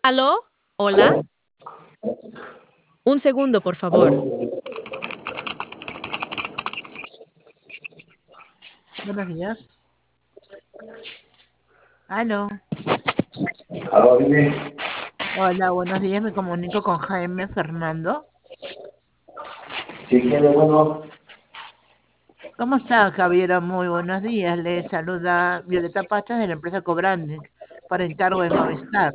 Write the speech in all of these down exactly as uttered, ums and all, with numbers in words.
¿Aló? ¿Hola? ¿Aló? Un segundo, por favor. ¿Aló? Buenos días. Aló. ¿Aló, dime? Hola, buenos días. Me comunico con Jaime Fernando. Sí, ¿quién es bueno? ¿Cómo está, Javier? Muy buenos días. Le saluda Violeta Pachas de la empresa Cobranding para encargo de Movistar.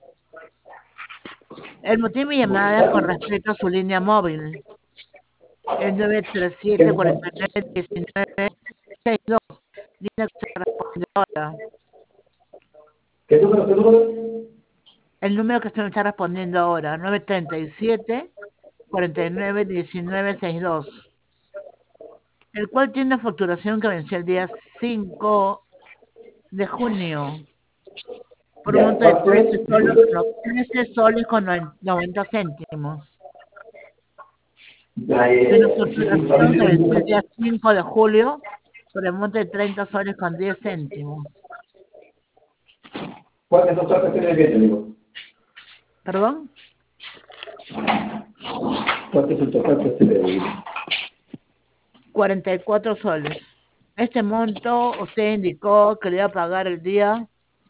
El motivo de mi llamada es con respecto a su línea móvil. El nueve tres ¿Qué siete, cuatro número? nueve, uno nueve seis dos. Línea que se responde ahora. ¿Qué número? ¿Qué número? El número que usted me está respondiendo ahora, nueve tres siete, cuatro nueve, uno nueve seis dos. El cual tiene una facturación que venció el día cinco de junio por un Ya, monto de ¿cuánto es? trece soles, Disculpe. no, trece soles con noventa céntimos. Ya, Y una eh, disculpa, facturación que dime el venció el número. día cinco de julio por el monto de treinta soles con diez céntimos. ¿Cuántas son cuántas tiene el billete, digo? ¿Perdón? ¿Cuántas son cuántas tiene el billete? cuarenta y cuatro soles. Este monto usted indicó que le iba a pagar el día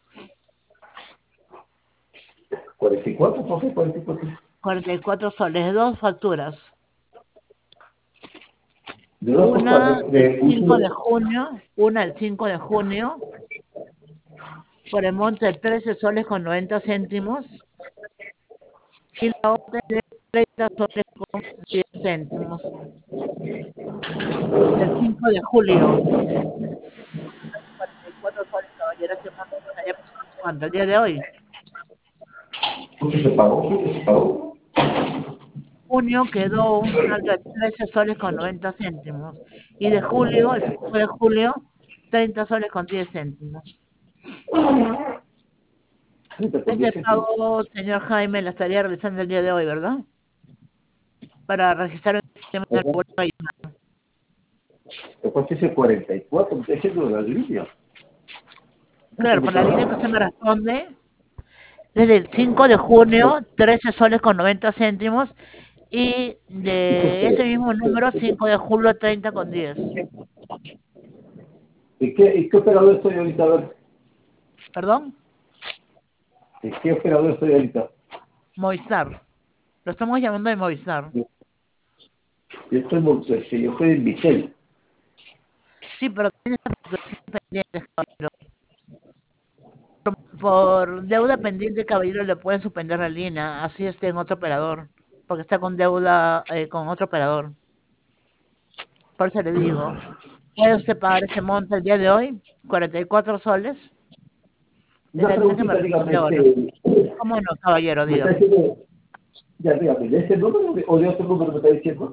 ¿cuarenta y cuatro? ¿Por qué cuarenta y cuatro? cuarenta y cuatro soles, dos facturas. ¿De dos por Una cuatro? el ¿De un cinco solo? de junio, una el cinco de junio por el monto de trece soles con noventa céntimos y la otra de treinta soles con diez céntimos. El cinco de julio, cuarenta y cuatro soles, caballero, este monto estaría pagando cuando el día de hoy. ¿Por qué se pagó? ¿Por qué se pagó? Junio quedó un saldo de trece soles con noventa céntimos y de julio, el cinco de julio, treinta soles con diez céntimos. treinta con Este diez céntimos. pago, señor Jaime, lo estaría realizando el día de hoy, ¿verdad? Para registrar el sistema del Ajá. puerto. ¿Cuánto es el cuarenta y cuatro? ¿Me está diciendo de la línea? Claro, por la línea que usted me responde, desde el cinco de junio, trece soles con noventa céntimos, y de ese mismo número, cinco de julio, treinta con diez. ¿Y qué, y qué operador estoy ahorita? A ver, ¿Perdón? ¿y qué operador estoy ahorita? Movistar. Lo estamos llamando de Movistar. Yo, yo estoy, en Mon- este, yo estoy en Vitel. Sí, pero tiene esta facturación pendiente, caballero. Por, por deuda pendiente, caballero, le pueden suspender la línea, así esté en otro operador, porque está con deuda eh, con otro operador. Por eso le digo, ¿puede usted pagar ese monto el día de hoy? cuarenta y cuatro soles. De Una la línea que me preguntita, dígame, responde ahora. este, ¿Cómo no, caballero? me está Dígame. diciendo, ya dígame, ¿de ese número o de o de otro número me está diciendo?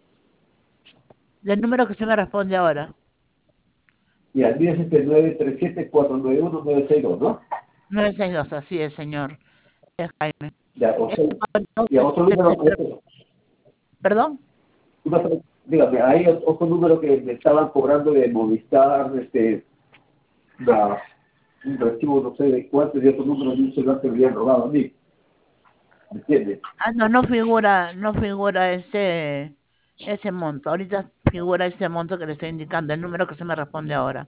Del número que usted me responde ahora. Y al día es este nueve tres siete, cuatro nueve uno, nueve seis dos, ¿no? nueve seis dos, así es, señor. Es Jaime. Ya, o sea, Este pago y a otro número, otro, ¿Perdón? una pre- dígame, hay otro número que me estaban cobrando de Movistar, este, una, un recibo no sé de cuánto, y otro número de un celular que me habían robado a mí, ¿me entiendes? Ah, no, no figura, no figura ese, ese monto. Ahorita figura ese monto que le estoy indicando, el número que se me responde ahora.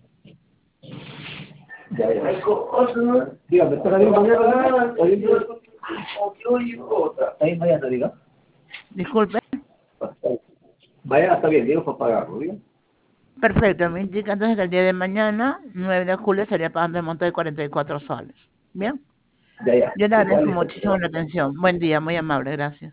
Ya, ya. Dígame, ¿está bien mañana? ¿Está bien? ¿Está bien mañana, diga? Disculpe. Mañana está bien, digo para pagarlo, ¿bien? Perfecto, me indica entonces que el día de mañana, nueve de julio, estaría pagando el monto de cuarenta y cuatro soles. ¿Bien? Ya, ya. Yo le agradezco Igual, muchísimo la atención. Buen día, muy amable, gracias.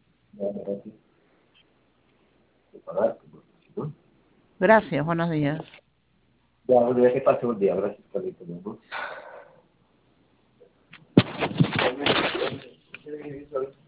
Gracias, buenos días. Ya, bueno, ya que pase un día, gracias, Carlitos.